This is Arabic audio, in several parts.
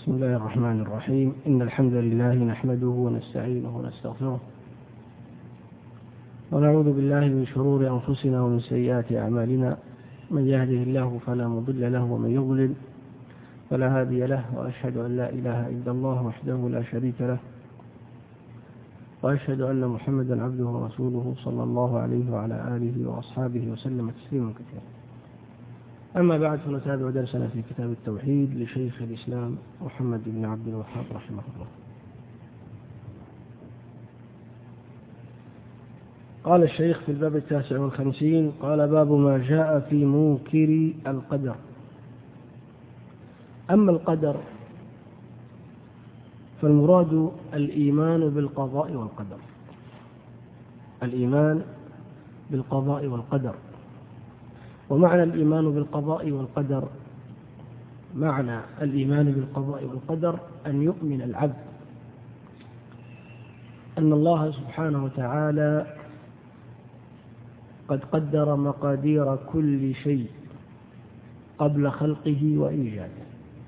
بسم الله الرحمن الرحيم. إن الحمد لله نحمده ونستعينه ونستغفره ونعوذ بالله من شرور أنفسنا ومن سيئات أعمالنا. من يهده الله فلا مضل له ومن يضلل فلا هادي له، وأشهد أن لا إله إلا الله وحده لا شريك له، وأشهد أن محمدا عبده ورسوله صلى الله عليه وعلى آله وأصحابه وسلم تسليما كثيرا. أما بعد، فنتابع درسنا في كتاب التوحيد لشيخ الإسلام محمد بن عبد الوهاب رحمه الله. قال الشيخ في الباب 59: قال: باب ما جاء في منكر القدر. أما القدر فالمراد الإيمان بالقضاء والقدر، الإيمان بالقضاء والقدر. ومعنى الإيمان بالقضاء والقدر، معنى الإيمان بالقضاء والقدر أن يؤمن العبد أن الله سبحانه وتعالى قد قدر مقادير كل شيء قبل خلقه وإيجاده،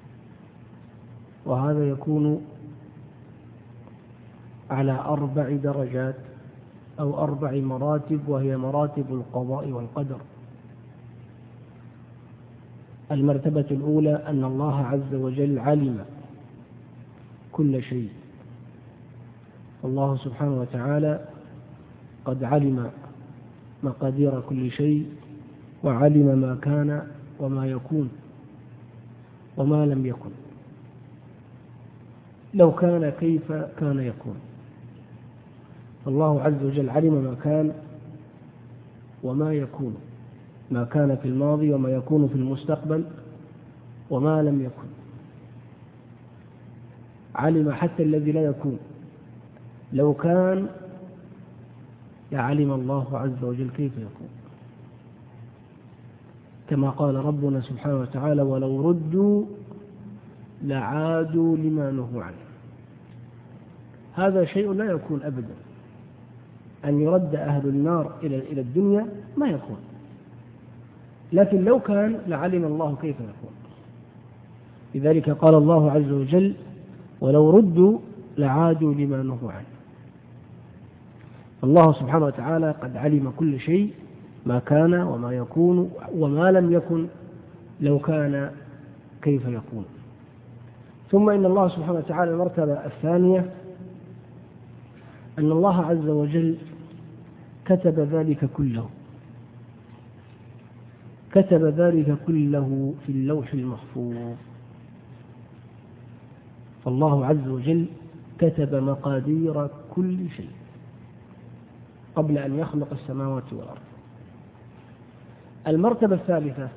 وهذا يكون على 4 درجات أو 4 مراتب، وهي مراتب القضاء والقدر. المرتبة الأولى أن الله عز وجل علم كل شيء، الله سبحانه وتعالى قد علم مقادير كل شيء، وعلم ما كان وما يكون وما لم يكن. لو كان كيف كان يكون. الله عز وجل علم ما كان وما يكون، ما كان في الماضي وما يكون في المستقبل وما لم يكن. علم حتى الذي لا يكون، لو كان لعلم الله عز وجل كيف يكون، كما قال ربنا سبحانه وتعالى: ولو ردوا لعادوا لما نهوا عنه. هذا شيء لا يكون أبدا، أن يرد أهل النار إلى الدنيا ما يكون، لكن لو كان لعلم الله كيف يكون. لذلك قال الله عز وجل: ولو ردوا لعادوا لما نهوا عنه. الله سبحانه وتعالى قد علم كل شيء، ما كان وما يكون وما لم يكن، لو كان كيف يكون. ثم إن الله سبحانه وتعالى المرتبة الثانية أن الله عز وجل كتب ذلك كله، كتب ذلك كله في اللوح المحفوظ. فالله عز وجل كتب مقادير كل شيء قبل أن يخلق السماوات والأرض. المرتبة الثالثة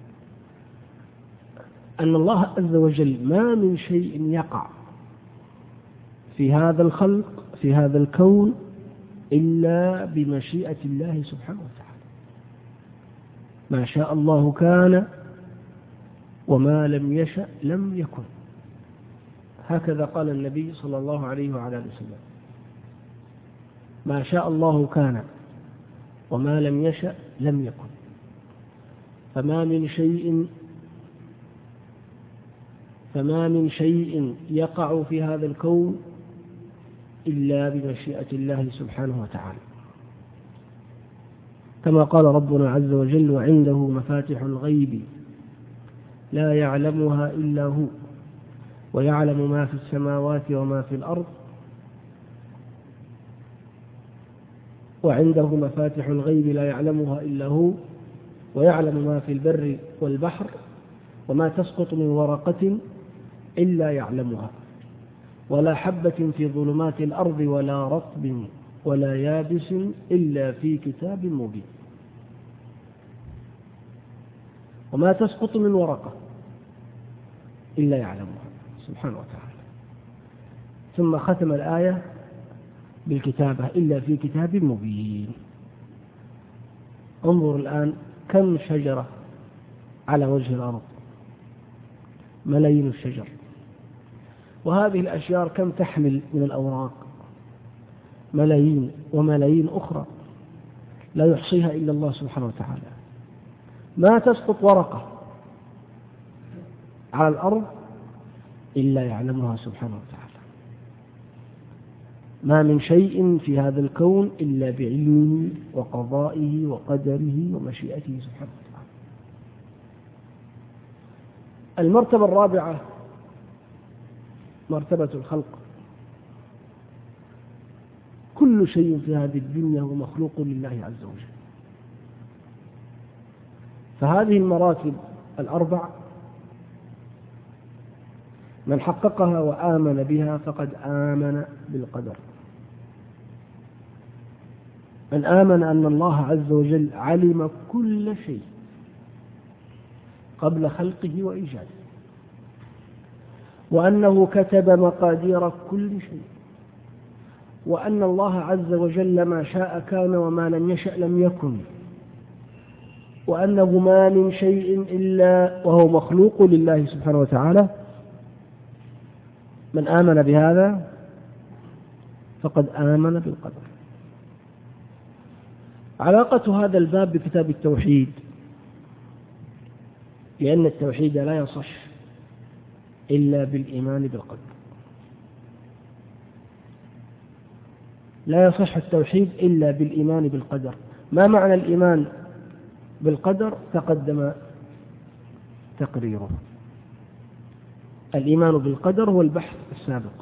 أن الله عز وجل ما من شيء يقع في هذا الخلق، في هذا الكون، إلا بمشيئة الله سبحانه وتعالى. ما شاء الله كان وما لم يشأ لم يكن. هكذا قال النبي صلى الله عليه وعلى آله وسلم: ما شاء الله كان وما لم يشأ لم يكن. فما من شيء يقع في هذا الكون إلا بمشيئة الله سبحانه وتعالى، كما قال ربنا عز وجل: وعنده مفاتح الغيب لا يعلمها إلا هو ويعلم ما في السماوات وما في الأرض. وعنده مفاتح الغيب لا يعلمها إلا هو ويعلم ما في البر والبحر وما تسقط من ورقة إلا يعلمها ولا حبة في ظلمات الأرض ولا رطب ولا يابس إلا في كتاب مبين. وما تسقط من ورقة إلا يعلمها سبحانه وتعالى. ثم ختم الآية بالكتابة: إلا في كتاب مبين. انظر الآن كم شجرة على وجه الأرض، ملايين الشجر، وهذه الأشجار كم تحمل من الأوراق، ملايين وملايين أخرى لا يحصيها إلا الله سبحانه وتعالى. ما تسقط ورقة على الأرض إلا يعلمها سبحانه وتعالى. ما من شيء في هذا الكون إلا بعلمه وقضائه وقدره ومشيئته سبحانه وتعالى. المرتبة الرابعة مرتبة الخلق. كل شيء في هذه الدنيا هو مخلوق لله عز وجل. فهذه المراتب الأربع من حققها وآمن بها فقد آمن بالقدر. من آمن أن الله عز وجل علم كل شيء قبل خلقه وإيجاده، وأنه كتب مقادير كل شيء، وأن الله عز وجل ما شاء كان وما لم يشأ لم يكن، وأنه ما من شيء إلا وهو مخلوق لله سبحانه وتعالى. من آمن بهذا فقد آمن بالقدر. علاقة هذا الباب بكتاب التوحيد، لأن التوحيد لا يصح إلا بالإيمان بالقدر. لا يصح التوحيد إلا بالإيمان بالقدر. ما معنى الإيمان بالقدر؟ تقدم تقريره. الإيمان بالقدر هو البحث السابق.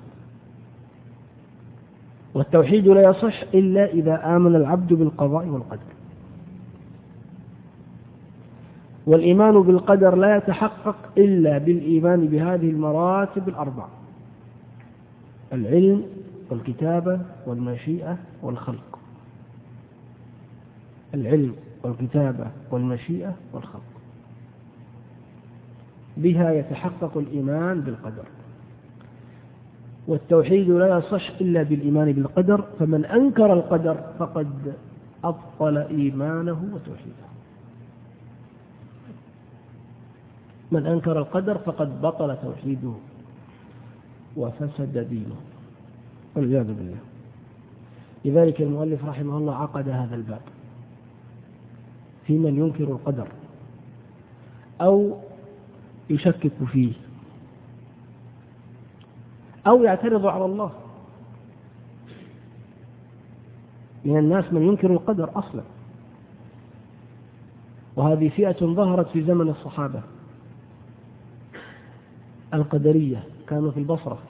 والتوحيد لا يصح إلا إذا آمن العبد بالقضاء والقدر. والإيمان بالقدر لا يتحقق إلا بالإيمان بهذه المراتب الأربع: العلم والكتابة والمشيئة والخلق. العلم والكتابة والمشيئة والخلق، بها يتحقق الإيمان بالقدر. والتوحيد لا يصح إلا بالإيمان بالقدر، فمن أنكر القدر فقد أبطل إيمانه وتوحيده. من أنكر القدر فقد بطل توحيده وفسد دينه والعياذ بالله. لذلك المؤلف رحمه الله عقد هذا الباب في من ينكر القدر أو يشكك فيه أو يعترض على الله. من الناس من ينكر القدر أصلا، وهذه فئة ظهرت في زمن الصحابة. القدرية كانوا في البصرة،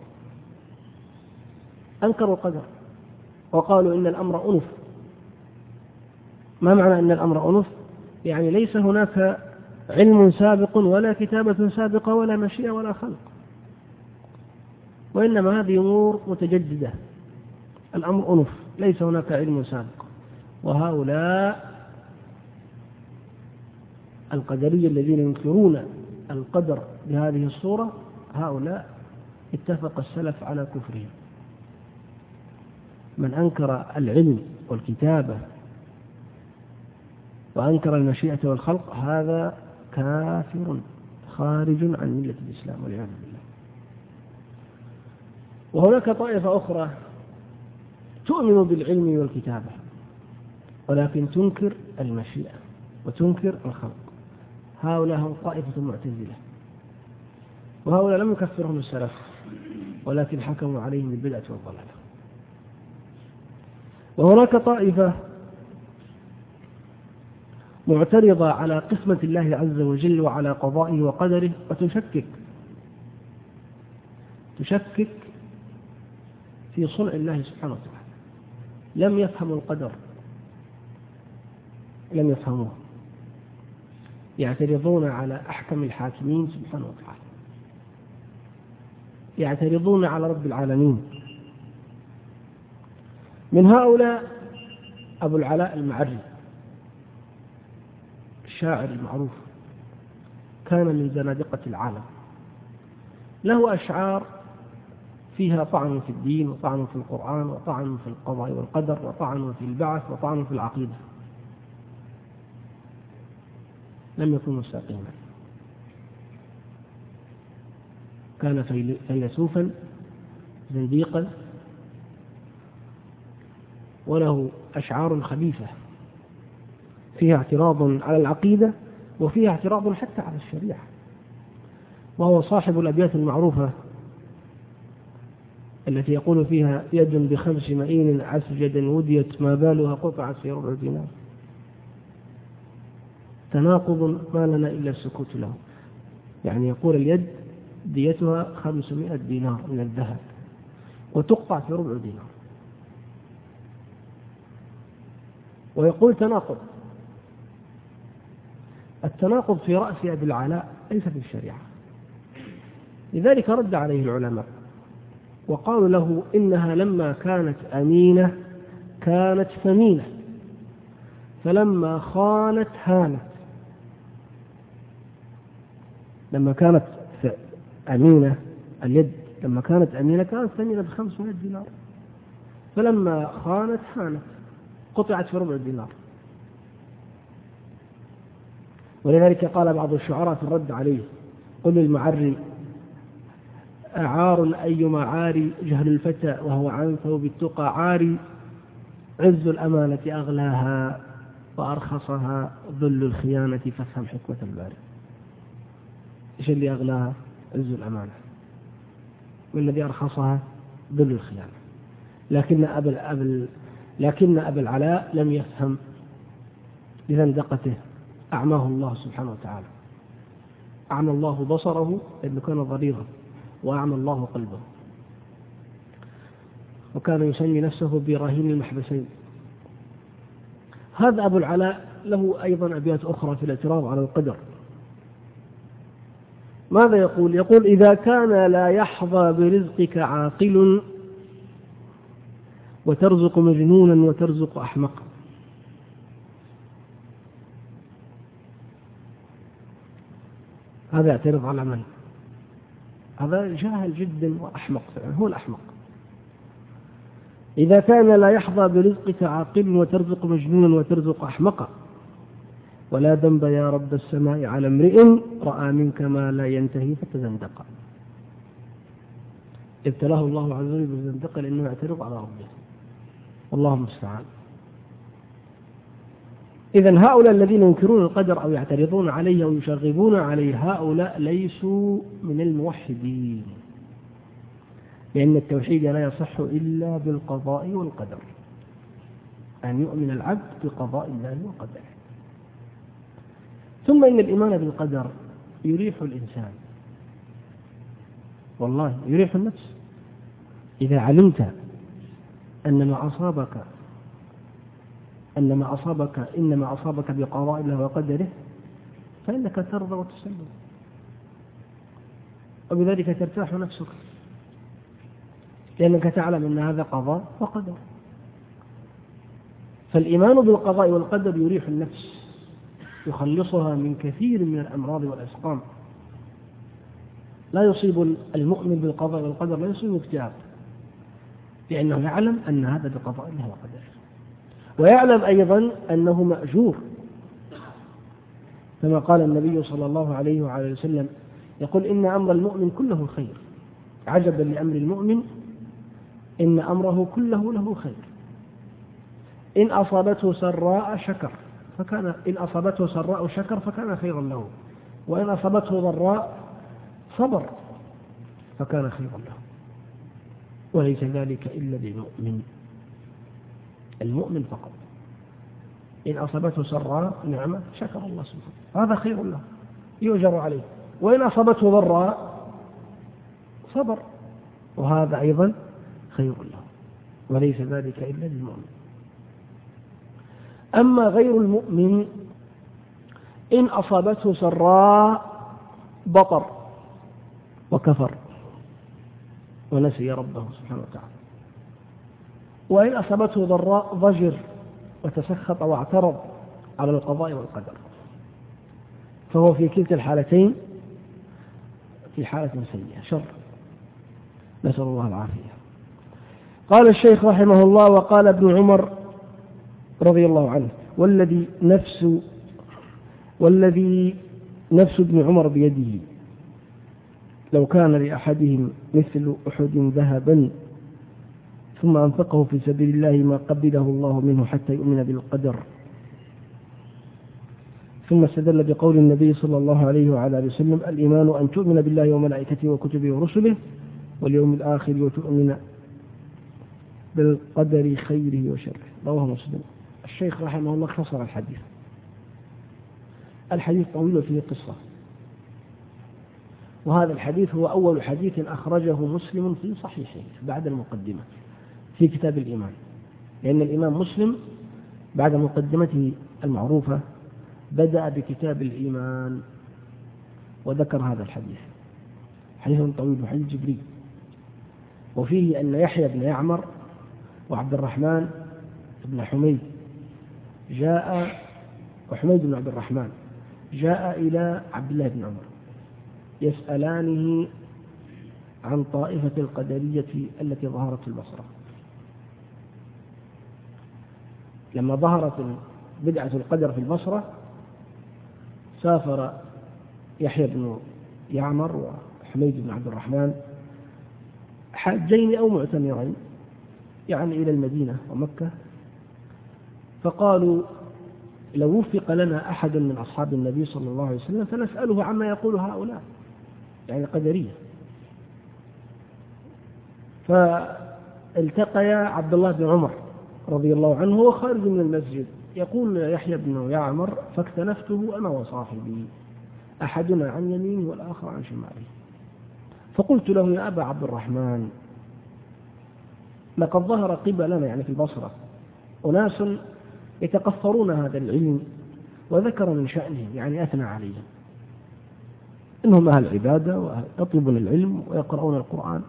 أنكروا القدر وقالوا إن الأمر أنف. ما معنى أن الأمر أنف؟ يعني ليس هناك علم سابق ولا كتابة سابقة ولا مشيئة ولا خلق، وإنما هذه أمور متجددة. الأمر أنف، ليس هناك علم سابق. وهؤلاء القدرية الذين ينكرون القدر بهذه الصورة، هؤلاء اتفق السلف على كفرهم. من أنكر العلم والكتابة وأنكر المشيئة والخلق هذا كافر خارج عن ملة الإسلام والعياذ بالله. وهناك طائفة أخرى تؤمن بالعلم والكتابة ولكن تنكر المشيئة وتنكر الخلق. هؤلاء هم طائفة معتزلة، وهؤلاء لم يكفرهم السلف ولكن حكموا عليهم بالبدعة والضلالة. وهناك طائفة معترضة على قسمة الله عز وجل وعلى قضائه وقدره وتشكك في صنع الله سبحانه وتعالى. لم يفهموا القدر، لم يفهموه، يعترضون على أحكم الحاكمين سبحانه وتعالى، يعترضون على رب العالمين. من هؤلاء أبو العلاء المعري، الشاعر المعروف، كان من زنادقة العالم، له أشعار فيها طعن في الدين وطعن في القرآن وطعن في القضاء والقدر وطعن في البعث وطعن في العقيدة. لم يكن مستقيما، كان فيلسوفا زنديقا، وله أشعار خبيثة فيها اعتراض على العقيدة وفيها اعتراض حتى على الشريعة. وهو صاحب الأبيات المعروفة التي يقول فيها يد ب5 مئين عسجدا وديت ما بالها قطعت في ربع دينار، تناقض ما لنا إلا السكوت له. يعني يقول اليد ديتها 500 دينار من الذهب وتقطع في ربع دينار، ويقول تناقض. التناقض في رأس أبي العلاء ليس في الشريعة. لذلك رد عليه العلماء وقالوا له إنها لما كانت أمينة كانت ثمينة، فلما خانت هانت. لما كانت أمينة اليد لما كانت أمينة كانت ثمينة ب500 دينار، فلما خانت هانت قطعت في ربع دينار. ولذلك قال بعض الشعراء في الرد عليه: قل للمعري أعار أيما عاري جهل الفتى وهو عن ثوب التقى عاري، عز الأمانة أغلاها وأرخصها ذل الخيانة فافهم حكمة الباري. إيش اللي أغلاها؟ عز الأمانة، والذي أرخصها ذل الخيانة. لكن أبا العلاء لم يفهم بزندقته، أعماه الله سبحانه وتعالى، أعمى الله بصره لأنه كان ضريرا، وأعمى الله قلبه، وكان يسمي نفسه برهين المحبسين. هذا أبو العلاء له أيضا أبيات أخرى في الاعتراض على القدر. ماذا يقول؟ يقول: إذا كان لا يحظى برزقك عاقل وترزق مجنونا وترزق أحمقا. هذا يعترض على من؟ هذا جاهل جدا وأحمق، هو الأحمق. إذا كان لا يحظى برزقك عاقل وترزق مجنونا وترزق أحمقا، ولا ذنب يا رب السماء على امرئ رأى منك ما لا ينتهي فتزندق. ابتلاه الله عز وجل بالزندقة لأنه يعترض على ربه، والله المستعان. إذن هؤلاء الذين ينكرون القدر أو يعترضون عليه أو يشغبون عليه، هؤلاء ليسوا من الموحدين، لأن التوحيد لا يصح إلا بالقضاء والقدر، أن يؤمن العبد بقضاء الله وقدره. ثم إن الإيمان بالقدر يريح الإنسان، والله يريح النفس. إذا علمت أن ما أصابك بقضاء الله وقدره فإنك ترضى وتسلم، وبذلك ترتاح نفسك، لأنك تعلم أن هذا قضاء وقدر. فالإيمان بالقضاء والقدر يريح النفس، يخلصها من كثير من الأمراض والأسقام. لا يصيب المؤمن بالقضاء والقدر لا يصيب اكتئاب، لأنه يعلم أن هذا بقضاء الله وقدره، ويعلم أيضا أنه مأجور، كما قال النبي صلى الله عليه وعلى وسلم: يقول إن أمر المؤمن كله خير، عجبا لأمر المؤمن إن أمره كله له خير، إن أصابته سراء شكر فكان خيرا له، وإن أصابته ضراء صبر فكان خيرا له. وليس ذلك إلا للمؤمن، المؤمن فقط. إن أصابته سراء نعمة شكر الله سبحانه، هذا خير له يؤجر عليه، وإن أصابته ضراء صبر، وهذا أيضا خير له، وليس ذلك إلا للمؤمن. أما غير المؤمن إن أصابته سراء بطر وكفر ونسي ربه سبحانه وتعالى، وإن أصابته ضراء ضجر وتسخط واعترض على القضاء والقدر، فهو في كلتا الحالتين في حالة سيئة شر، نسأل الله العافية. قال الشيخ رحمه الله: وقال ابن عمر رضي الله عنه: والذي نفس ابن عمر بيده لو كان لأحدهم مثل أحد ذهبا ثم أنفقه في سبيل الله ما قبله الله منه حتى يؤمن بالقدر. ثم استدل بقول النبي صلى الله عليه وعلى آله وسلم: الإيمان أن تؤمن بالله وملائكته وكتبه ورسله واليوم الآخر بالقدر خيره وشره. رواه مسلم. الشيخ رحمه الله اختصر الحديث. الحديث طويل فيه قصة، وهذا الحديث هو أول حديث أخرجه مسلم في صحيحه بعد المقدمة في كتاب الإيمان، لأن الإمام مسلم بعد مقدمته المعروفة بدأ بكتاب الإيمان وذكر هذا الحديث. حديث طويل، حديث جبريل، وفيه أن يحيى بن يعمر وعبد الرحمن بن حميد وحميد بن عبد الرحمن جاء إلى عبد الله بن عمر يسألانه عن طائفة القدرية التي ظهرت في البصرة. لما ظهرت بدعة القدر في البصرة سافر يحيى بن يعمر وحميد بن عبد الرحمن حاجين أو معتمرين يعني إلى المدينة ومكة، فقالوا لو وفق لنا أحد من أصحاب النبي صلى الله عليه وسلم فنسأله عما يقول هؤلاء، يعني قدرية. فالتقيا عبد الله بن عمر رضي الله عنه وهو خارج من المسجد، يقول يحيى بن يعمر فاكتنفته أنا وصاحبي أحدنا عن يمينه والآخر عن شماله، فقلت له يا أبا عبد الرحمن لقد ظهر قبلنا يعني في البصرة أناس يتقفرون هذا العلم، وذكر من شأنهم يعني أثنى عليهم إنهم أهل عبادة ويطلبون العلم ويقرؤون القرآن.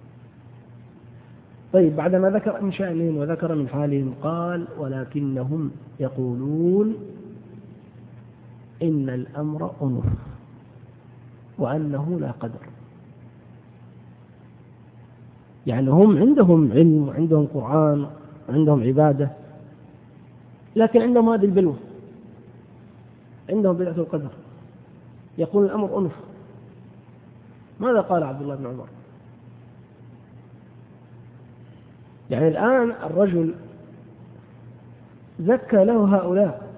طيب بعدما ذكر من شأنهم وذكر من حالهم قال ولكنهم يقولون إن الأمر أنف وأنه لا قدر. يعني هم عندهم علم وعندهم قرآن وعندهم عبادة، لكن عندهم هذه البلوى، عندهم بدعة القدر، يقول الأمر أنف. ماذا قال عبد الله بن عمر؟ يعني الآن الرجل زكى له هؤلاء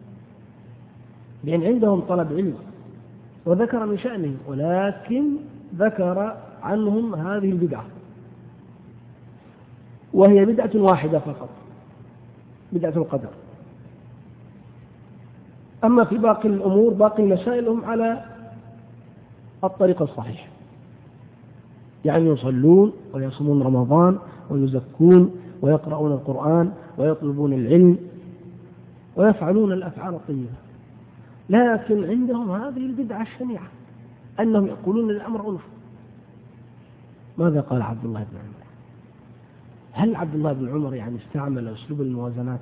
لأن عندهم طلب علم وذكر من شأنهم، ولكن ذكر عنهم هذه البدعة، وهي بدعة واحدة فقط، بدعة القدر. أما في باقي الأمور باقي المسائل هم على الطريق الصحيح، يعني يصلون ويصومون رمضان ويزكون ويقرؤون القرآن ويطلبون العلم ويفعلون الأفعال الطيبة، لكن عندهم هذه البدعة الشنيعة أنهم يقولون الأمر أنف. ماذا قال عبد الله بن عمر؟ هل عبد الله بن عمر يعني استعمل أسلوب الموازنات؟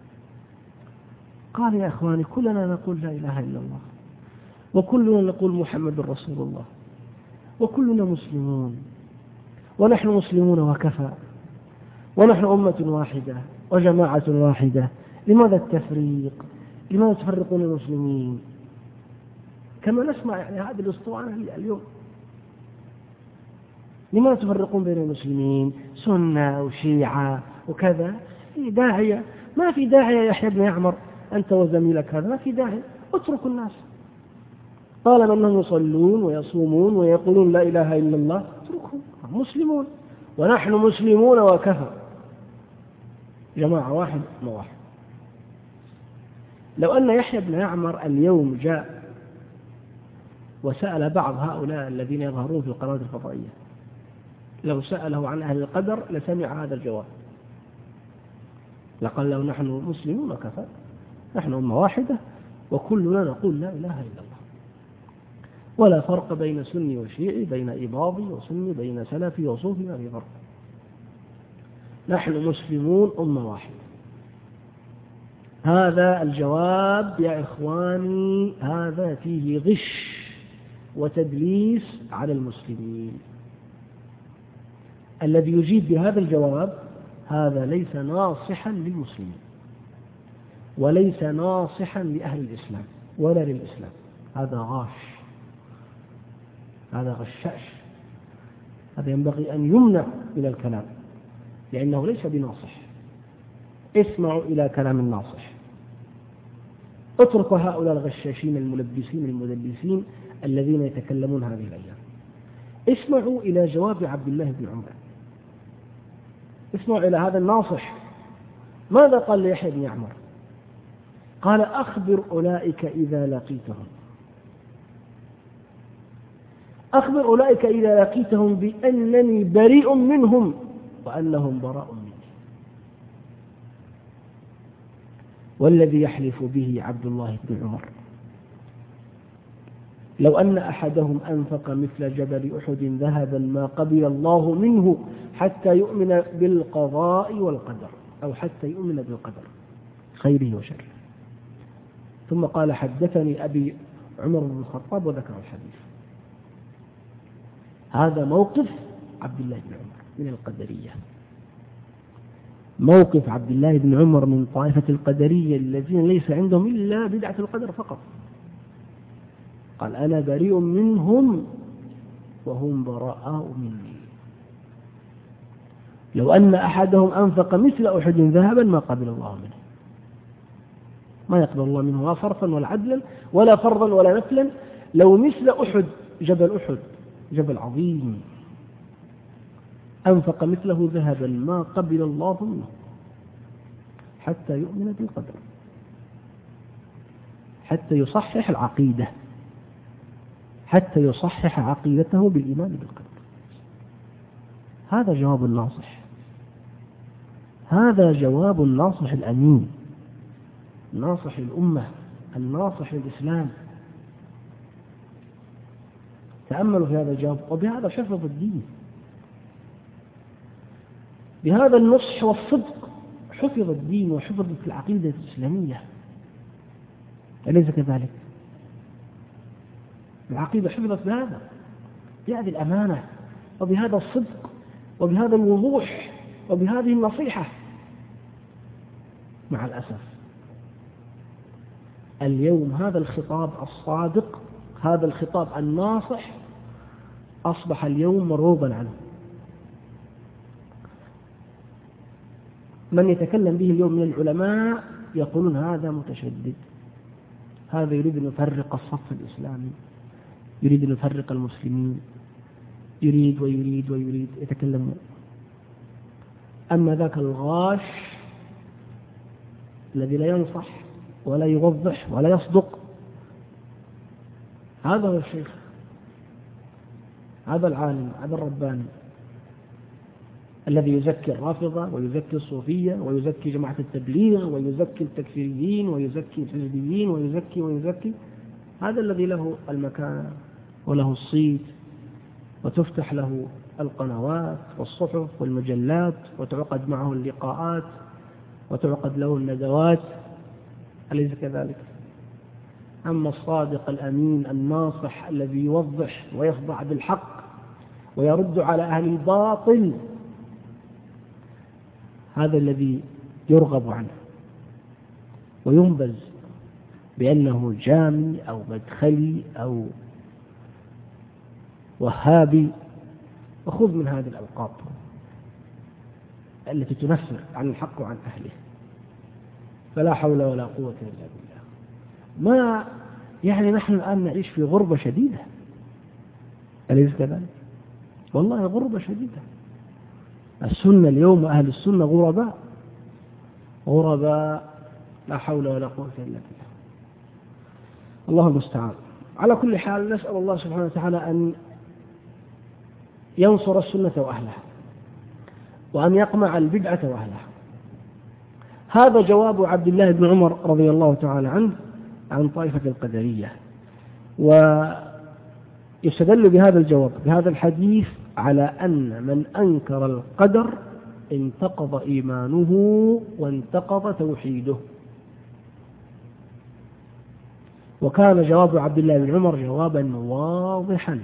قال يا أخواني كلنا نقول لا إله إلا الله، وكلنا نقول محمد رسول الله، وكلنا مسلمون، ونحن مسلمون وكفى، ونحن أمة واحدة وجماعة واحدة، لماذا التفريق؟ لماذا تفرقون المسلمين؟ كما نسمع يعني هذه الأسطوانة اليوم، لماذا تفرقون بين المسلمين سنة وشيعة وكذا؟ في داعية؟ ما في داعية يا يحيى بن يعمر أنت وزميلك هذا، ما في داعي، اتركوا الناس طالما أنهم يصلون ويصومون ويقولون لا إله إلا الله، اتركهم، مسلمون ونحن مسلمون وكفى، جماعة واحد ما واحد. لو أن يحيى بن يعمر اليوم جاء وسأل بعض هؤلاء الذين يظهرون في القنوات الفضائية، لو سأله عن أهل القدر لسمع هذا الجواب، لقال له نحن مسلمون وكفى، نحن أمة واحدة وكلنا نقول لا إله إلا الله، ولا فرق بين سني وشيعي، بين إباضي وسني، بين سلفي وصوفي، ما في فرق، نحن مسلمون أمة واحدة. هذا الجواب يا إخواني هذا فيه غش وتدليس على المسلمين. الذي يجيب بهذا الجواب هذا ليس ناصحا للمسلمين، وليس ناصحا لأهل الإسلام ولا للإسلام، هذا غاش، هذا غشاش، هذا ينبغي أن يمنع من الكلام لأنه ليس بناصح. اسمعوا إلى كلام الناصح، اتركوا هؤلاء الغشاشين الملبسين المدلسين الذين يتكلمون هذه الأيام. اسمعوا إلى جواب عبد الله بن عمر. اسمعوا إلى هذا الناصح ماذا قال ليحيى بن يعمر؟ قال أخبر أولئك إذا لقيتهم، أخبر أولئك إذا لقيتهم بأنني بريء منهم وأنهم براء مني. والذي يحلف به عبد الله بن عمر لو أن أحدهم أنفق مثل جبل أحد ذهبا ما قبل الله منه حتى يؤمن بالقضاء والقدر، أو حتى يؤمن بالقدر خيره وشره. ثم قال حدثني أبي عمر بن الخطاب وذكر الحديث. هذا موقف عبد الله بن عمر من القدرية، موقف عبد الله بن عمر من طائفة القدرية الذين ليس عندهم إلا بدعة القدر فقط. قال أنا بريء منهم وهم براء مني. لو أن أحدهم أنفق مثل أحد ذهبا ما قبل الله منه، ما يقبل الله منه لا صرفا ولا عدلا ولا فرضا ولا نفلا. لو مثل أحد، جبل أحد جبل عظيم، أنفق مثله ذهبا ما قبل الله منه حتى يؤمن بالقدر، حتى يصحح العقيدة، حتى يصحح عقيدته بالإيمان بالقدر. هذا جواب الناصح، هذا جواب الناصح الأمين، ناصح الأمة، الناصح للإسلام. تأملوا في هذا الجواب، وبهذا شفظ الدين، بهذا النصح والصدق حفظ الدين وحفظت العقيدة الإسلامية، أليس كذلك؟ العقيدة حفظت بهذا، بهذه الأمانة وبهذا الصدق وبهذا الوضوح وبهذه النصيحة. مع الأسف اليوم هذا الخطاب الصادق، هذا الخطاب الناصح أصبح اليوم مرغوبا عنه. من يتكلم به اليوم من العلماء يقولون هذا متشدد، هذا يريد أن يفرق الصف الإسلامي، يريد أن يفرق المسلمين، يريد ويريد ويريد، يتكلمون. أما ذاك الغاش الذي لا ينصح ولا يوضح ولا يصدق، هذا هو الشيخ، هذا العالم، هذا الرباني الذي يزكي الرافضة ويزكي الصوفية ويزكي جماعة التبليغ ويزكي التكفيريين ويزكي الحزبيين ويزكي. هذا الذي له المكانة وله الصيت وتفتح له القنوات والصحف والمجلات وتعقد معه اللقاءات وتعقد له الندوات، أليس كذلك؟ أما الصادق الأمين الناصح الذي يوضح ويخضع بالحق ويرد على أهل الباطل، هذا الذي يرغب عنه وينبذ بأنه جامي أو مدخلي أو وهابي، وخذ من هذه الألقاب التي تنفر عن الحق وعن أهله. فلا حول ولا قوة إلا بالله. ما يعني نحن الآن نعيش في غربة شديدة، أليس كذلك؟ والله غربة شديدة. السنة اليوم أهل السنة غرباء، لا حول ولا قوة إلا بالله. الله المستعان. على كل حال نسأل الله سبحانه وتعالى أن ينصر السنة وأهلها وأن يقمع البدعة وأهلها. هذا جواب عبد الله بن عمر رضي الله تعالى عنه عن طائفة القدرية. ويستدل بهذا الجواب بهذا الحديث على أن من أنكر القدر انتقض إيمانه وانتقض توحيده. وكان جواب عبد الله بن عمر جوابا واضحا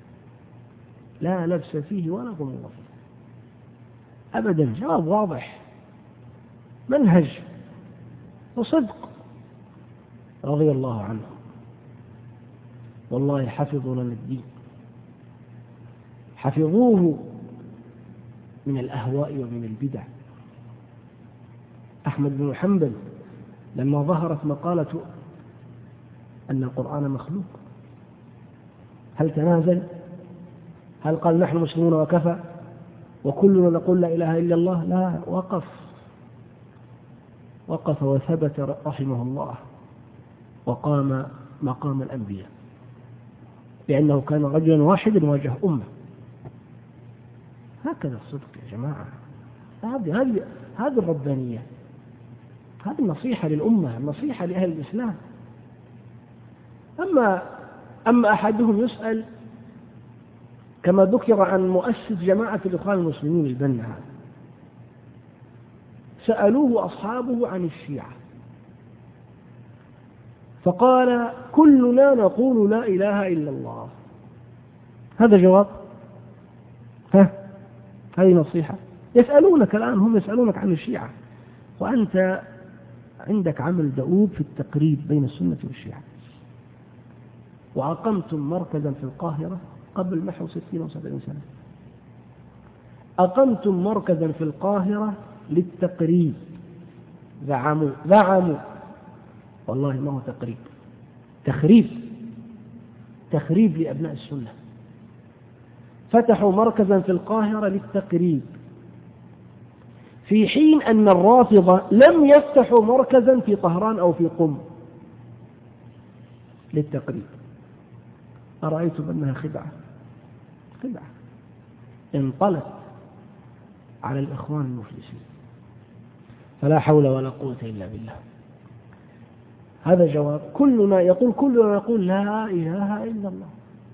لا لبس فيه ولا غموض فيه أبدا، جواب واضح، منهج وصدق رضي الله عنه. والله حفظوا لنا الدين، حفظوه من الأهواء ومن البدع. أحمد بن حنبل لما ظهرت مقالة أن القرآن مخلوق، هل تنازل؟ هل قال نحن مسلمون وكفى وكلنا نقول لا إله إلا الله؟ لا، وقف وثبت رحمه الله، وقام مقام الأنبياء، لأنه كان رجلا واحدا واجه أمة. هكذا الصدق يا جماعة، هذه الربانية، هذه النصيحة للأمة، النصيحة لأهل الإسلام. أما أحدهم يسأل كما ذكر عن مؤسس جماعة الإخوان المسلمين البنا، سألوه أصحابه عن الشيعة فقال كلنا نقول لا إله إلا الله. هذا جواب؟ هذه نصيحة؟ يسألونك الآن، هم يسألونك عن الشيعة، وأنت عندك عمل دؤوب في التقريب بين السنة والشيعة، وأقمتم مركزا في القاهرة قبل محو 60 أو 70 سنة، أقمتم مركزا في القاهرة للتقريب، زعموا والله ما هو تقريب، تخريب لأبناء السنة. فتحوا مركزا في القاهرة للتقريب، في حين أن الرافضة لم يفتحوا مركزا في طهران أو في قم للتقريب. أرأيتم أنها خدعة انطلت على الإخوان المفلسين، فلا حول ولا قوة إلا بالله. هذا جواب. كلنا يقول لا إله إلا الله.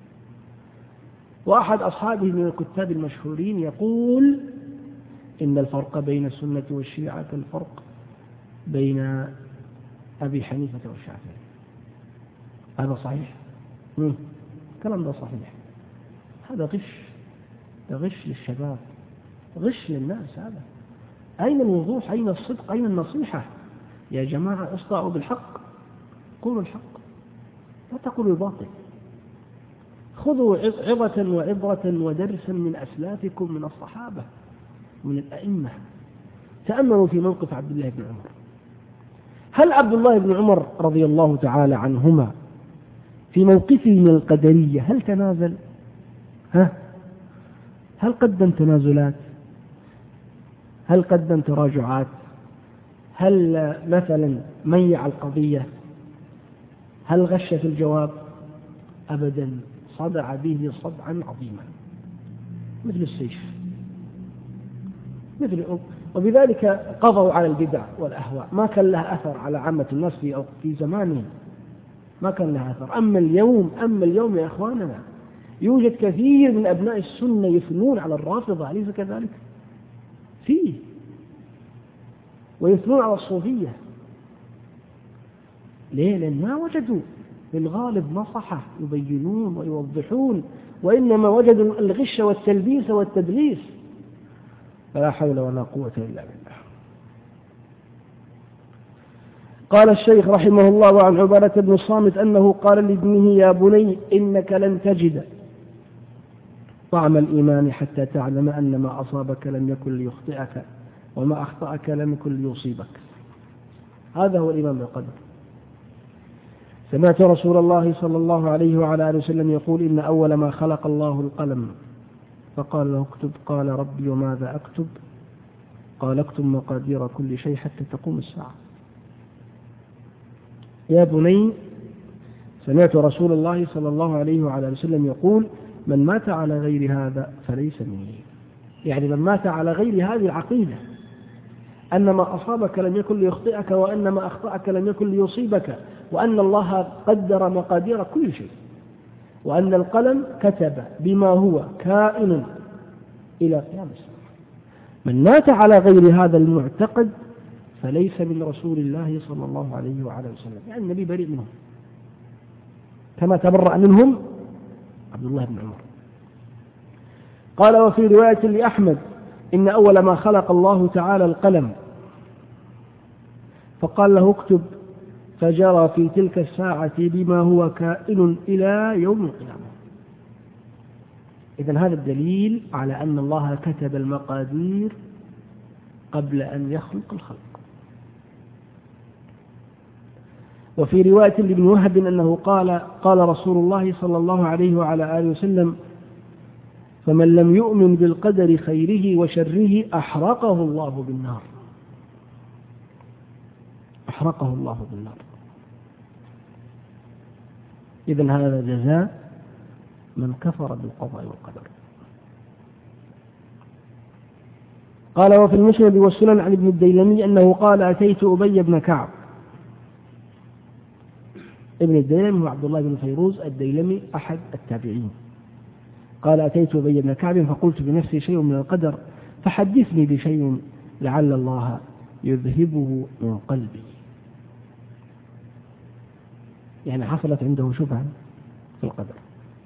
وأحد أصحابه من الكتاب المشهورين يقول إن الفرق بين السنة والشيعة كالفرق بين أبي حنيفة والشافعي. هذا صحيح؟ الكلام ده صحيح. هذا غش للشباب، غش للناس. هذا أين الوضوح؟ أين الصدق؟ أين النصيحة؟ يا جماعة اصدعوا بالحق، قولوا الحق، لا تقولوا الباطل. خذوا عظة وعبرة ودرسا من أسلافكم من الصحابة من الأئمة. تأملوا في موقف عبد الله بن عمر. هل عبد الله بن عمر رضي الله تعالى عنهما في موقفه من القدرية هل تنازل؟ هل قدم تنازلات؟ هل قدم تراجعات؟ هل مثلا ميع القضية؟ هل غش في الجواب؟ أبدا، صدع به صدعا عظيما مثل السيف، وبذلك قضوا على البدع والأهواء. ما كان لها أثر على عامة الناس في زمانهم، ما كان لها أثر. أما اليوم يا إخواننا يوجد كثير من أبناء السنة يثنون على الرافضة، أليس كذلك؟ فيه، ويثنون على الصوفية. ليه؟ لأن ما وجدوا في الغالب نصحة يبينون ويوضحون، وإنما وجدوا الغش والتلبيس والتدليس. فلا حول ولا قوة إلا بالله. قال الشيخ رحمه الله عن عبادة بن الصامت أنه قال لابنه يا بني إنك لن تجد طعم الإيمان حتى تعلم أن ما أصابك لم يكن ليخطئك وما أخطأك لم يكن ليصيبك. هذا هو الإيمان بالقدر. سمعت رسول الله صلى الله عليه وعلى آله وسلم يقول إن أول ما خلق الله القلم فقال له اكتب، قال ربي وماذا أكتب؟ قال اكتب مقادير كل شيء حتى تقوم الساعة. يا بني، سمعت رسول الله صلى الله عليه وعلى آله وسلم يقول من مات على غير هذا فليس مني. يعني من مات على غير هذه العقيدة أن ما أصابك لم يكن ليخطئك وأن ما أخطأك لم يكن ليصيبك، وأن الله قدر مقادير كل شيء، وأن القلم كتب بما هو كائن إلى قيام الساعة. من مات على غير هذا المعتقد فليس من رسول الله صلى الله عليه وعلى وسلم. يعني النبي بريء منهم كما تبرأ منهم عبد الله بن عمر. قال وفي رواية لأحمد إن أول ما خلق الله تعالى القلم فقال له اكتب، فجرى في تلك الساعة بما هو كائن إلى يوم القيامة. إذن هذا الدليل على أن الله كتب المقادير قبل أن يخلق الخلق. وفي رواية لابن وهب أنه قال رسول الله صلى الله عليه وعلى آله وسلم فمن لم يؤمن بالقدر خيره وشره أحرقه الله بالنار. أحرقه الله بالنار. إذن هذا جزاء من كفر بالقضاء والقدر. قال وفي المسند والسنن عن ابن الديلمي أنه قال أتيت أبي بن كعب. ابن الديلمي هو عبد الله بن فيروز الديلمي أحد التابعين. قال أتيت أبي بن كعب فقلت بنفسي شيء من القدر فحدثني بشيء لعل الله يذهبه من قلبي. يعني حصلت عنده شبهة في القدر.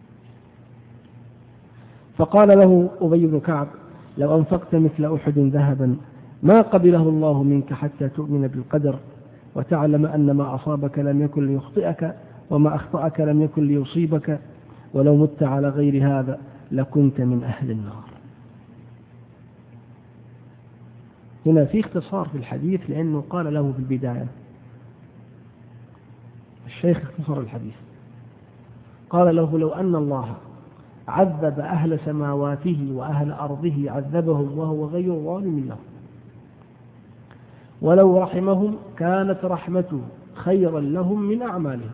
فقال له أبي بن كعب لو أنفقت مثل أحد ذهبا ما قبله الله منك حتى تؤمن بالقدر وتعلم أن ما أصابك لم يكن ليخطئك وما أخطأك لم يكن ليصيبك ولو مت على غير هذا لكنت من أهل النار. هنا في اختصار في الحديث لأنه قال له في البداية الشيخ اختصر الحديث قال له لو أن الله عذب أهل سماواته وأهل أرضه عذبهم وهو غير ظالم له ولو رحمهم كانت رحمته خيرا لهم من أعمالهم.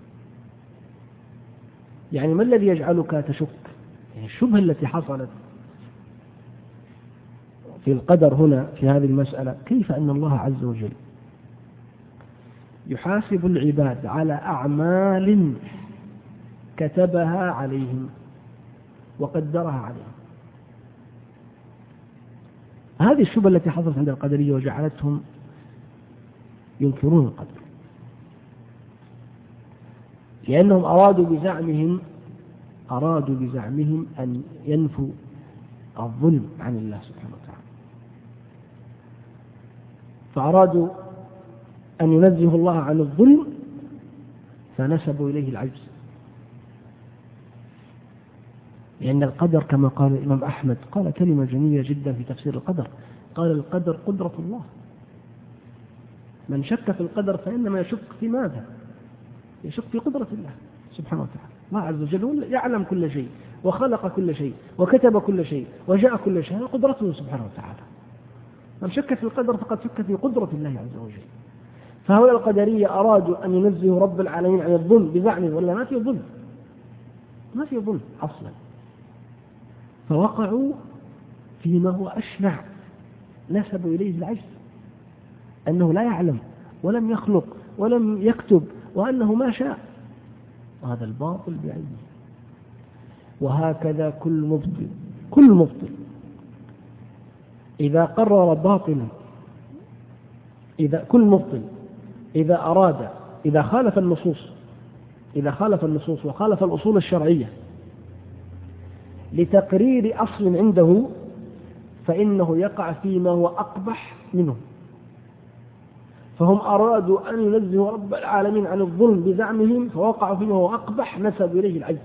يعني ما الذي يجعلك تشك؟ يعني الشبهة التي حصلت في القدر هنا في هذه المسألة كيف أن الله عز وجل يحاسب العباد على أعمال كتبها عليهم وقدرها عليهم. هذه الشبهة التي حصلت عند القدرية وجعلتهم ينكرون القدر لأنهم أرادوا بزعمهم أن ينفوا الظلم عن الله سبحانه وتعالى، فأرادوا أن ينزه الله عن الظلم فنسبوا إليه العجز. لأن القدر كما قال الإمام أحمد قال كلمة جميلة جدا في تفسير القدر، قال القدر قدرة الله. من شك في القدر فإنما يشك في ماذا؟ يشك في قدرة الله سبحانه وتعالى. الله عز وجل يعلم كل شيء وخلق كل شيء وكتب كل شيء وجاء كل شيء، قدرته سبحانه وتعالى. من شك في القدر فقد شك في قدرة الله عز وجل. فهؤلاء القدرية أرادوا أن ينزهوا رب العالمين عن الظلم بزعمه، ولا ما في ظلم، ما في ظلم أصلا، فوقعوا فيما هو أشنع، نسبوا إليه العجز، أنه لا يعلم ولم يخلق ولم يكتب وأنه ما شاء، وهذا الباطل بعينه. وهكذا كل مبطل إذا قرر باطلا، كل مبطل إذا أراد، إذا خالف النصوص وخالف الأصول الشرعية لتقرير أصل عنده فإنه يقع فيما هو أقبح منه. فهم أرادوا أن ينزهوا رب العالمين عن الظلم بزعمهم فوقعوا فيما هو أقبح، نسبوا إليه العجز.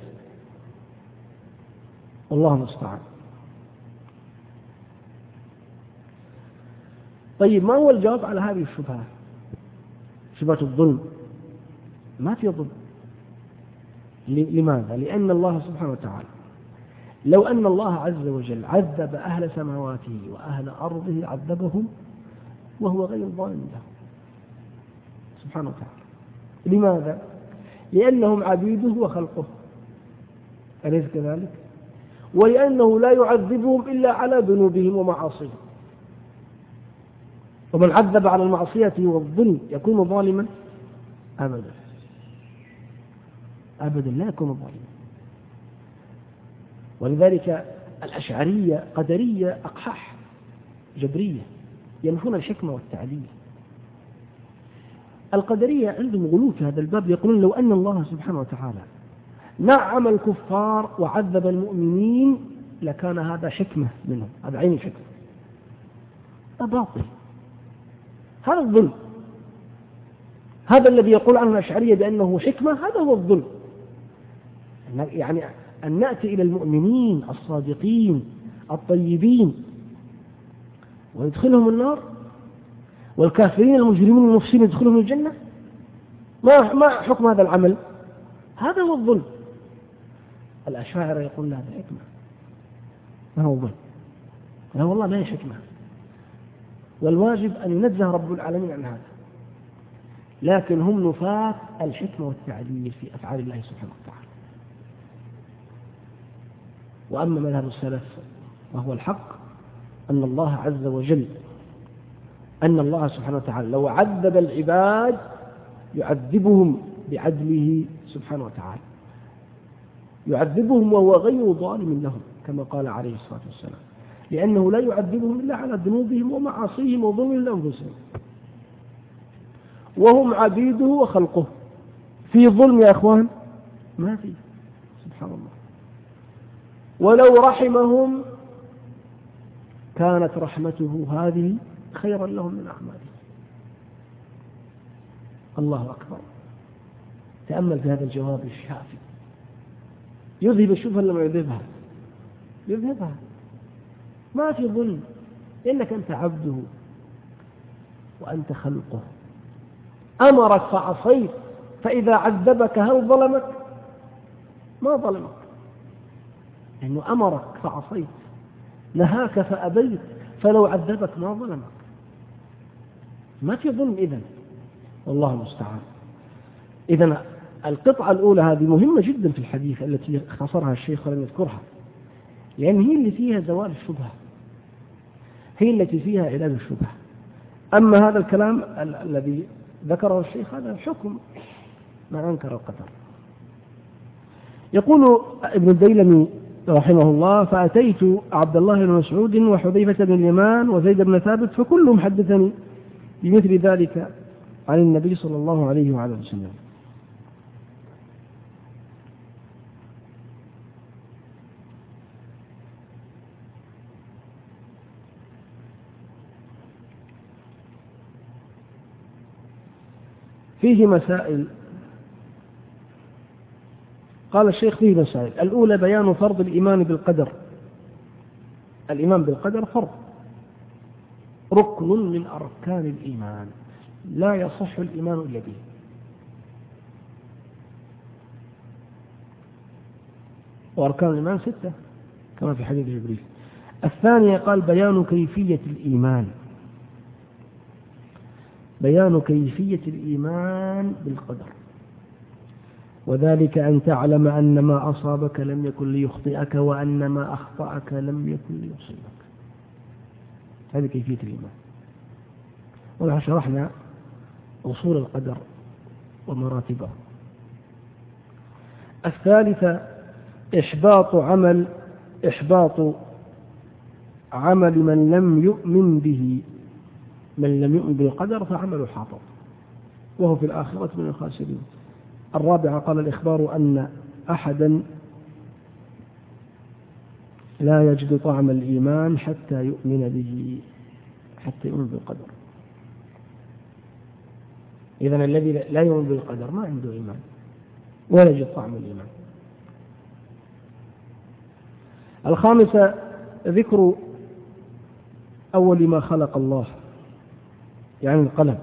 الله المستعان. طيب ما هو الجواب على هذه الشبهة؟ شبهة الظلم. ما في ظلم. لماذا؟ لأن الله سبحانه وتعالى لو أن الله عز وجل عذب أهل سماواته وأهل أرضه عذبهم وهو غير ظالم له سبحانه وتعالى. لماذا؟ لأنهم عبيده وخلقه، أليس كذلك؟ ولأنه لا يعذبهم إلا على ذنوبهم ومعاصيهم. ومن عذب على المعصية والظلم يكون ظالما؟ أبدا أبدا لا يكون ظالما. ولذلك الأشعرية قدرية أقحاح جبرية ينفون الحكمة والتعليل. القدرية عندهم غلو في هذا الباب، يقولون لو أن الله سبحانه وتعالى نعم الكفار وعذب المؤمنين لكان هذا حكمة منهم، هذا عين الحكمة. باطل، هذا الظلم. هذا الذي يقول عنه الأشعرية بأنه حكمة هذا هو الظلم. يعني أن نأتي إلى المؤمنين الصادقين الطيبين ويدخلهم النار، والكافرين المجرمين المفسدين يدخلهم الجنة، ما حكم هذا العمل؟ هذا هو الظلم. الأشاعرة يقول هذا حكمة. ما هو ظلم. لا والله ما هي حكمة، والواجب أن ينزه رب العالمين عن هذا، لكن هم نفاة الحكمة والتعديل في أفعال الله سبحانه وتعالى. وأما مذهب السلف وهو الحق أن الله عز وجل، أن الله سبحانه وتعالى لو عذب العباد يعذبهم بعدله سبحانه وتعالى، يعذبهم وهو غير ظالم لهم كما قال عليه الصلاة والسلام، لأنه لا يعذبهم إلا على ذنوبهم ومعاصيهم وظلم لأنفسهم، وهم عبيده وخلقه. في ظلم يا أخوان؟ ما في، سبحان الله. ولو رحمهم كانت رحمته هذه خيرا لهم من أعمالهم. الله أكبر. تأمل في هذا الجواب الشافي، يذهب الشبهة لما يذهبها، يذهبها. ما في ظلم، إنك أنت عبده وأنت خلقه، أمرك فعصيت، فإذا عذبك هل ظلمك؟ ما ظلمك، لأنه أمرك فعصيت، نهاك فأبيت، فلو عذبك ما ظلمك. ما في ظلم إذن، والله المستعان. إذن القطعة الأولى هذه مهمة جدا في الحديث التي اختصرها الشيخ ولم يذكرها، لأن هي اللي فيها زوال الشبهة، هي التي فيها علاج الشبهة. أما هذا الكلام الذي ذكره الشيخ هذا حكم ما أنكر القدر. يقول ابن الديلمي رحمه الله: فأتيت عبد الله بن مسعود وحذيفة بن اليمان وزيد بن ثابت فكلهم حدثني بمثل ذلك عن النبي صلى الله عليه وعلى وسلم. فيه مسائل. قال الشيخ: فيه مسائل. الأولى بيان فرض الإيمان بالقدر. الإيمان بالقدر فرض، ركن من أركان الإيمان، لا يصح الإيمان إلا به. وأركان الإيمان 6 كما في حديث جبريل. الثانية قال: بيان كيفية الإيمان، بيان كيفية الإيمان بالقدر، وذلك أن تعلم أن ما أصابك لم يكن ليخطئك، وأن ما أخطأك لم يكن ليصيبك. هذه كيفية الإيمان. ونحن شرحنا أصول القدر ومراتبه. الثالثة إحباط عمل من لم يؤمن به. من لم يؤمن بالقدر فعمله حاطط وهو في الآخرة من الخاسرين. الرابعة قال: الإخبار أن أحدا لا يجد طعم الإيمان حتى يؤمن به، حتى يؤمن بالقدر. إذن الذي لا يؤمن بالقدر ما عنده إيمان ولا يجد طعم الإيمان. الخامسة ذكر أول ما خلق الله، يعني القلم.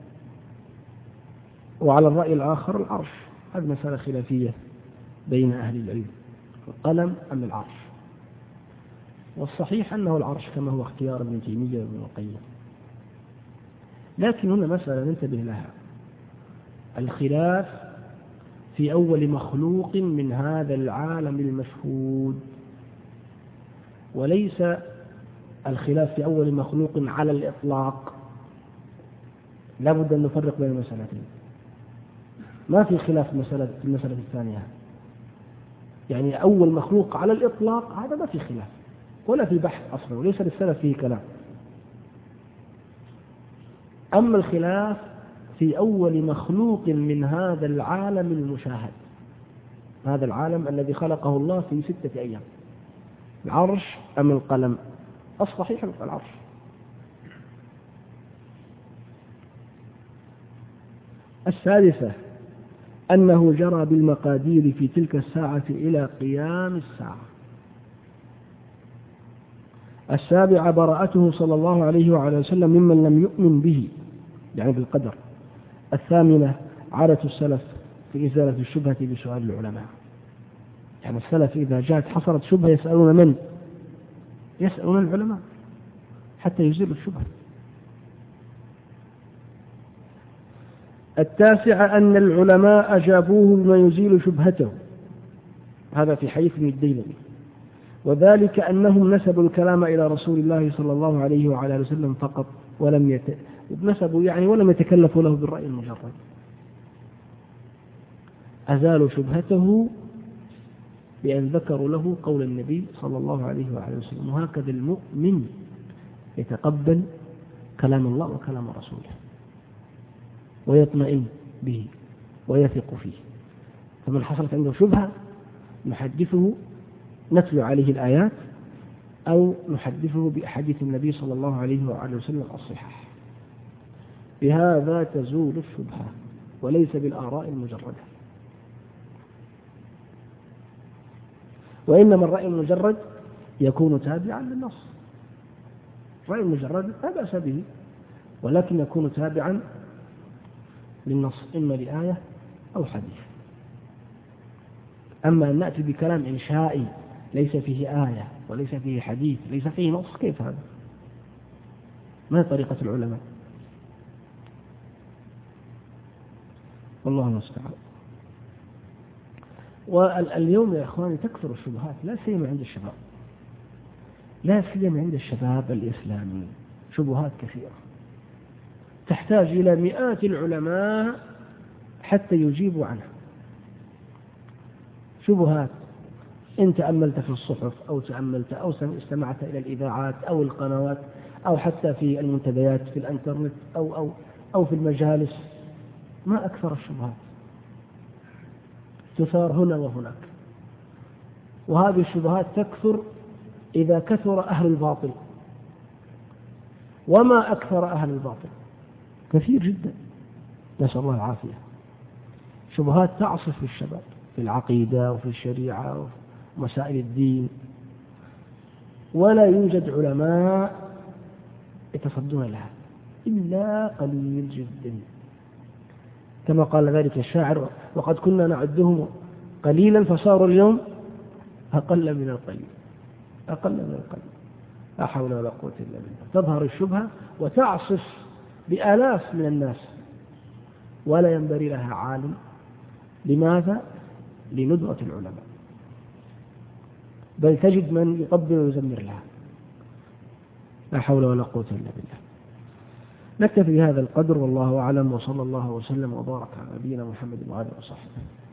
وعلى الرأي الآخر العرش. هذه مسألة خلافية بين أهل العلم، القلم أم العرش؟ والصحيح أنه العرش كما هو اختيار ابن تيمية وابن القيم. لكن هنا مسألة ننتبه لها: الخلاف في أول مخلوق من هذا العالم المشهود، وليس الخلاف في أول مخلوق على الإطلاق. لا بد أن نفرق بين المسألتين. ما في خلاف في المسألة الثانية، يعني أول مخلوق على الإطلاق هذا ما في خلاف ولا في بحث أصلا، وليس للسلف فيه كلام. أما الخلاف في أول مخلوق من هذا العالم المشاهد، هذا العالم الذي خلقه الله في 6 أيام، العرش أم القلم؟ الصحيح العرش. السادسة أنه جرى بالمقادير في تلك الساعة إلى قيام الساعة. السابعة براءته صلى الله عليه وعلى وسلم ممن لم يؤمن به، يعني بالقدر. الثامنة عادة السلف في إزالة الشبهة بسؤال العلماء، يعني السلف إذا جاءت حصلت شبهة يسألون من؟ يسألون العلماء حتى يزيل الشبهة. 9 أن العلماء أجابوه بما يزيل شبهته، هذا في حديث ابن الديلمي، وذلك أنهم نسبوا الكلام إلى رسول الله صلى الله عليه وعلى وسلم فقط، نسبوا يعني ولم يتكلفوا له بالرأي المجرد. أزالوا شبهته بأن ذكروا له قول النبي صلى الله عليه وعلى وسلم. وهكذا المؤمن يتقبل كلام الله وكلام رسوله ويطمئن به ويثق فيه. فمن حصلت عنده شبهة نحدثه، نتلو عليه الآيات أو نحدثه بأحاديث النبي صلى الله عليه وعلى وسلم الصحاح. بهذا تزول الشبهة وليس بالآراء المجردة. وإنما الرأي المجرد يكون تابعا للنص. الرأي المجرد لا بأس به، ولكن يكون تابعا للنص إما لآية أو حديث. أما أن نأتي بكلام إنشائي ليس فيه آية وليس فيه حديث ليس فيه نص، كيف هذا؟ ما هي طريقة العلماء؟ والله المستعان. واليوم يا إخواني تكثر الشبهات، لا سيما عند الشباب، لا سيما عند الشباب الإسلامي، شبهات كثيرة تحتاج إلى مئات العلماء حتى يجيبوا عنها. شبهات إن تأملت في الصحف أو تأملت أو استمعت إلى الإذاعات أو القنوات أو حتى في المنتديات في الإنترنت أو في المجالس، ما أكثر الشبهات تثار هنا وهناك. وهذه الشبهات تكثر إذا كثر أهل الباطل. وما أكثر أهل الباطل؟ كثير جدا، نسأل الله العافية. شبهات تعصف في الشباب في العقيدة وفي الشريعة ومسائل الدين، ولا يوجد علماء يتصدون لها إلا قليل جدا، كما قال ذلك الشاعر: وقد كنا نعدهم قليلا فصاروا اليوم أقل من القليل. أقل من القليل، لا حول ولا قوة إلا بالله. تظهر الشبهة وتعصف بآلاف من الناس ولا ينبري لها عالم. لماذا؟ لندرة العلماء، بل تجد من يقبل ويزمر لها، لا حول ولا قوة إلا بالله. نكتفي بهذا القدر، والله أعلم، وصلى الله وسلم وبارك على نبينا محمد وعلى آله وصحبه.